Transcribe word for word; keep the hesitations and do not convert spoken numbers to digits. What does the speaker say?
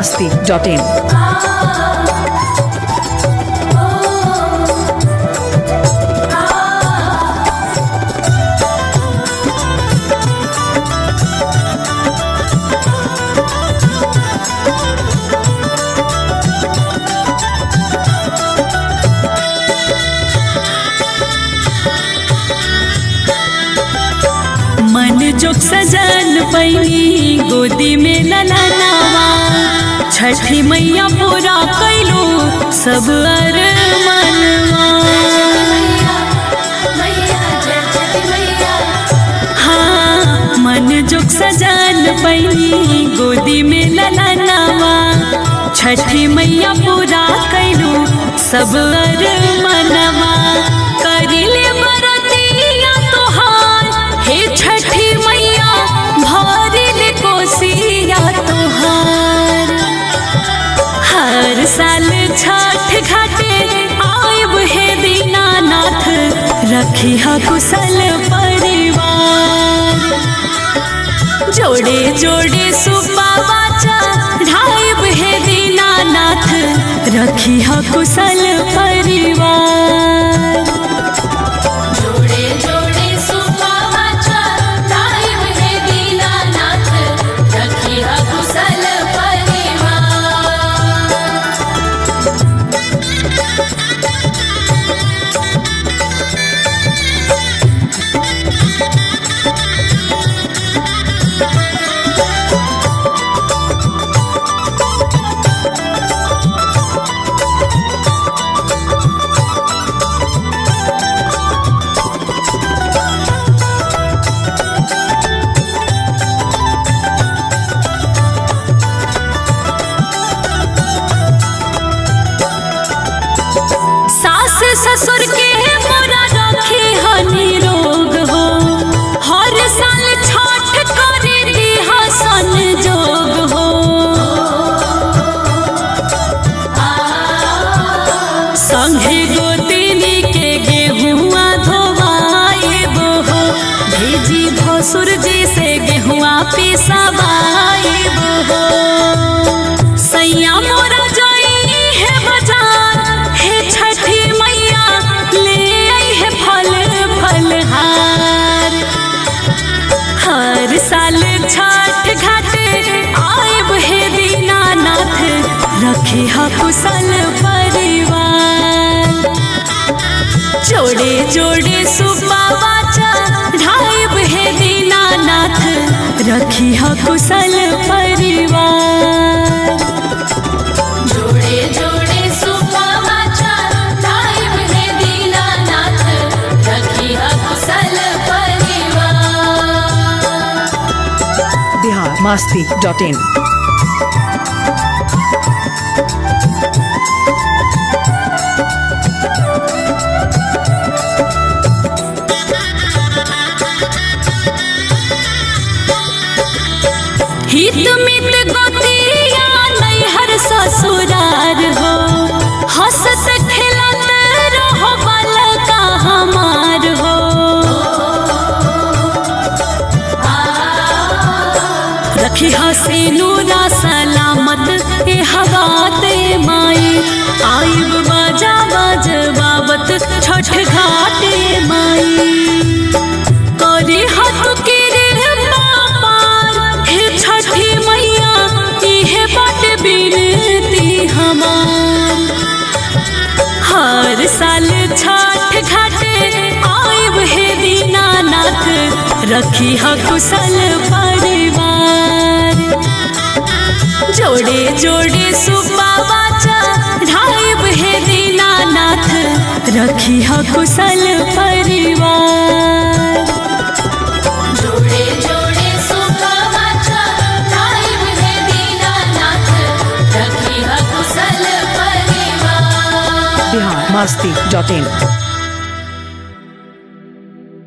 masti dot in. मन जोग सजन पैनी गोदी में ललनावा छठी मैया पूरा कैलो सब अर मनवा। हाँ मन जोग सजन पैनी गोदी में ललनावा छठी मैया पूरा कैलो सब अर मनवा। करिले बरतिया तोहार हे छठी मैया भरिल कोसिया तोहार। हर साल छठ घाटे आयब हे दीनानाथ रखी हा कुशल परिवार। जोड़े जोड़े सुबाबा चढ़ाइब हे दीनानाथ रखी हा कुशल परिवार। ससुर के मोरा रखे हनी रोग हो हर साल छठ करे दिहा संजोग हो। संघे गोतिनी के गेहुआ धोवाएब हो भेजी भसुर जी से गेहुआ पिसवाएब हो। सैया मोरा साल छठ घाटे आयब हे दीनानाथ रखी हा कुशल परिवार। जोड़े जोड़े सुबाबा चढ़ाइब हे दीनानाथ रखी हा कुशल परिवार। जोड़े जोड़े सुबाबा चढ़ाइब हे दीनानाथ रखी हा कुशल परिवार। Bihar masti dot in. हित मित गोतिया नैहर ससुरार हो हंसत खेलत रहो बालका हमार हो। रखी हसे नूरा सलामत ए हवाते माई आइब बाजा बाज बाबत छठ घाटे माई। करे हाथ के पापार हे छठी मैया इहे बाट बिनती हमार। हर साल छठ घाटे आइब हे दीनानाथ रखी हा कुशल परिवार। जोड़े जोड़े सुबाबा चढ़ाइब हे दीनानाथ रखी हा कुशल परिवार। जोड़े जोड़े सुबाबा चढ़ाइब हे दीनानाथ रखी हा कुशल परिवार। Bihar masti dot in.